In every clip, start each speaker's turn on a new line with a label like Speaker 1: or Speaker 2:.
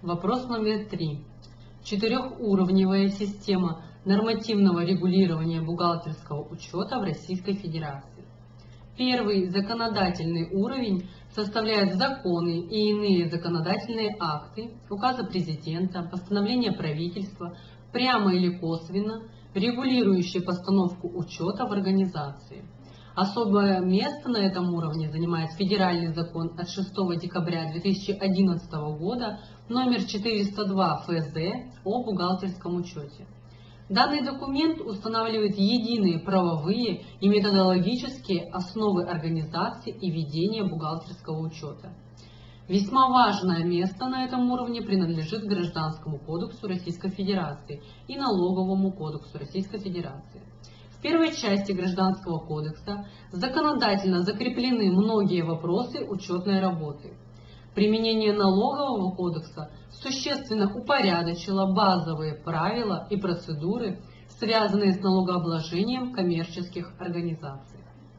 Speaker 1: Вопрос номер 3. Четырехуровневая система нормативного регулирования бухгалтерского учета в Российской Федерации. Первый законодательный уровень составляет законы и иные законодательные акты, указы президента, постановления правительства, прямо или косвенно, регулирующие постановку учета в организации. Особое место на этом уровне занимает федеральный закон от 6 декабря 2011 года номер 402 ФЗ о бухгалтерском учете. Данный документ устанавливает единые правовые и методологические основы организации и ведения бухгалтерского учета. Весьма важное место на этом уровне принадлежит Гражданскому кодексу Российской Федерации и Налоговому кодексу Российской Федерации. В первой части Гражданского кодекса законодательно закреплены многие вопросы учетной работы. Применение Налогового кодекса существенно упорядочило базовые правила и процедуры, связанные с налогообложением коммерческих организаций.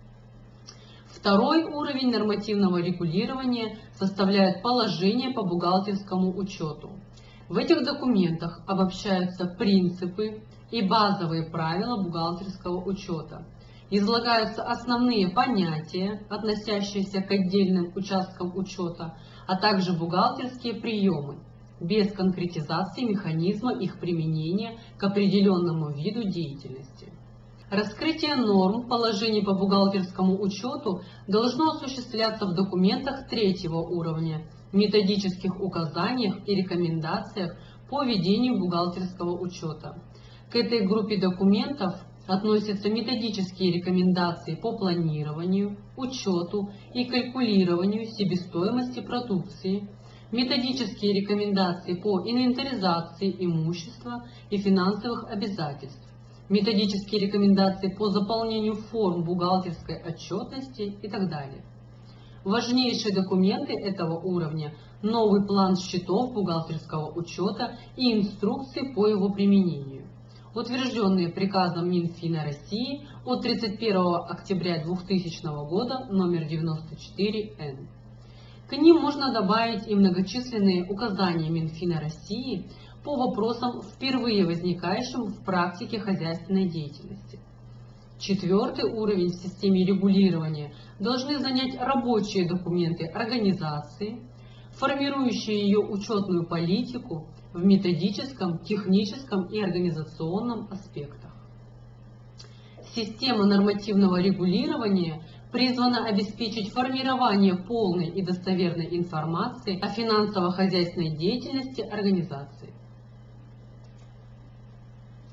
Speaker 1: Второй уровень нормативного регулирования составляет положение по бухгалтерскому учету. В этих документах обобщаются принципы и базовые правила бухгалтерского учета. Излагаются основные понятия, относящиеся к отдельным участкам учета, а также бухгалтерские приемы, без конкретизации механизма их применения к определенному виду деятельности. Раскрытие норм положений по бухгалтерскому учету должно осуществляться в документах третьего уровня, методических указаниях и рекомендациях по ведению бухгалтерского учета. К этой группе документов относятся методические рекомендации по планированию, учету и калькулированию себестоимости продукции, методические рекомендации по инвентаризации имущества и финансовых обязательств, методические рекомендации по заполнению форм бухгалтерской отчетности и так далее. Важнейшие документы этого уровня – новый план счетов бухгалтерского учета и инструкции по его применению, утвержденные приказом Минфина России от 31 октября 2000 года номер 94-Н. К ним можно добавить и многочисленные указания Минфина России по вопросам, впервые возникающим в практике хозяйственной деятельности. Четвертый уровень в системе регулирования должны занять рабочие документы организации, формирующие ее учетную политику в методическом, техническом и организационном аспектах. Система нормативного регулирования призвана обеспечить формирование полной и достоверной информации о финансово-хозяйственной деятельности организации.